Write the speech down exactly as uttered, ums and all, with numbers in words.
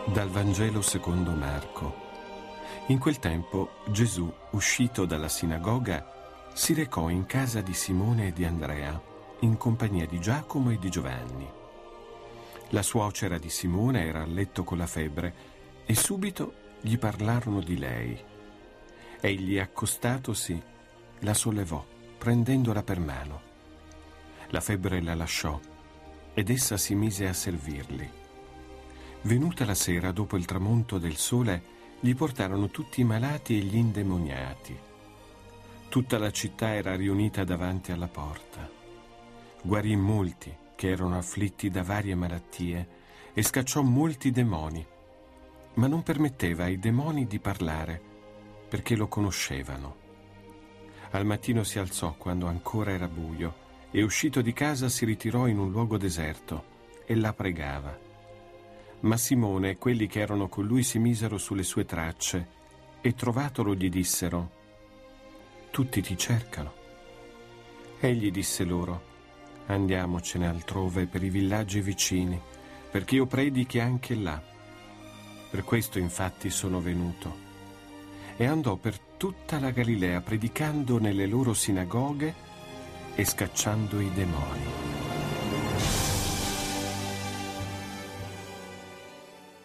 Dal Vangelo secondo Marco. In quel tempo Gesù, uscito dalla sinagoga, si recò in casa di Simone e di Andrea, in compagnia di Giacomo e di Giovanni. La suocera di Simone era a letto con la febbre e subito gli parlarono di lei. Egli, accostatosi, la sollevò, prendendola per mano. La febbre la lasciò ed essa si mise a servirli. Venuta la sera, dopo il tramonto del sole, gli portarono tutti i malati e gli indemoniati. Tutta la città era riunita davanti alla porta. Guarì molti che erano afflitti da varie malattie e scacciò molti demoni, ma non permetteva ai demoni di parlare perché lo conoscevano. Al mattino si alzò quando ancora era buio e, uscito di casa, si ritirò in un luogo deserto e la pregava. Ma Simone e quelli che erano con lui si misero sulle sue tracce e, trovatolo, gli dissero: «Tutti ti cercano». Egli disse loro: «Andiamocene altrove per i villaggi vicini, perché io predichi anche là. Per questo infatti sono venuto». E andò per tutta la Galilea predicando nelle loro sinagoghe e scacciando i demoni.